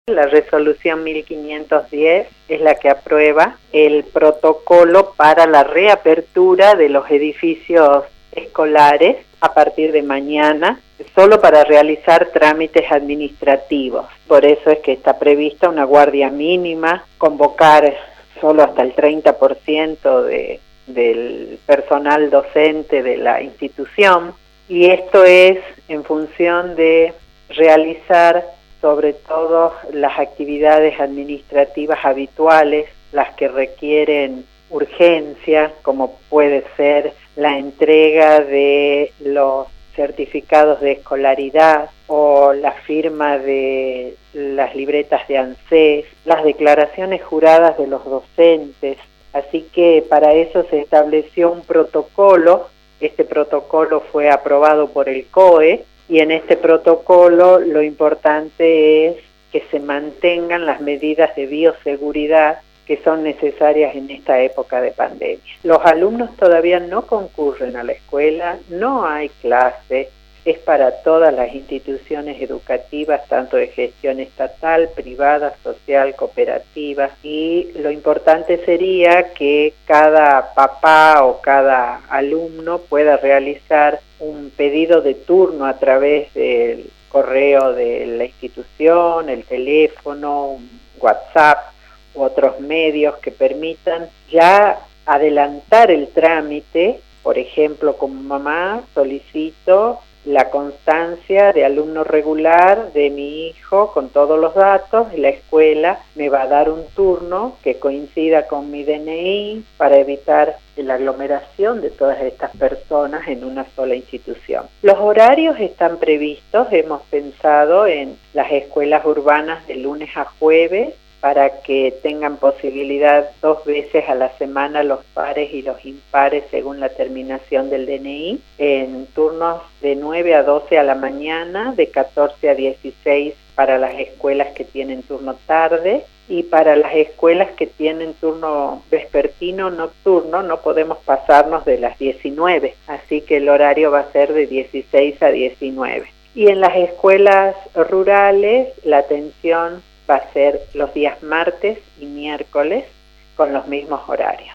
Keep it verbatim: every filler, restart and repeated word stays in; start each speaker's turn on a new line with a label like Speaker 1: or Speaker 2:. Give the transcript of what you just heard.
Speaker 1: La resolución mil quinientos diez es la que aprueba el protocolo para la reapertura de los edificios escolares a partir de mañana, solo para realizar trámites administrativos. Por eso es que está prevista una guardia mínima, convocar solo hasta el treinta por ciento de, del personal docente de la institución, y esto es en función de realizar sobre todo las actividades administrativas habituales, las que requieren urgencia, como puede ser la entrega de los certificados de escolaridad o la firma de las libretas de ANSES, las declaraciones juradas de los docentes. Así que para eso se estableció un protocolo. Este protocolo fue aprobado por el C O E, y en este protocolo lo importante es que se mantengan las medidas de bioseguridad que son necesarias en esta época de pandemia. Los alumnos todavía no concurren a la escuela, no hay clase, es para todas las instituciones educativas, tanto de gestión estatal, privada, social, cooperativa, y lo importante sería que cada papá o cada alumno pueda realizar un pedido de turno a través del correo de la institución, el teléfono, un WhatsApp u otros medios que permitan ya adelantar el trámite. Por ejemplo, como mamá solicito la constancia de alumno regular de mi hijo con todos los datos, y la escuela me va a dar un turno que coincida con mi D N I para evitar la aglomeración de todas estas personas en una sola institución. Los horarios están previstos, hemos pensado en las escuelas urbanas de lunes a jueves, para que tengan posibilidad dos veces a la semana los pares y los impares según la terminación del D N I, en turnos de nueve a doce a la mañana, de catorce a dieciséis para las escuelas que tienen turno tarde, y para las escuelas que tienen turno vespertino nocturno no podemos pasarnos de las diecinueve, así que el horario va a ser de dieciséis a diecinueve. Y en las escuelas rurales la atención va a ser los días martes y miércoles con los mismos horarios.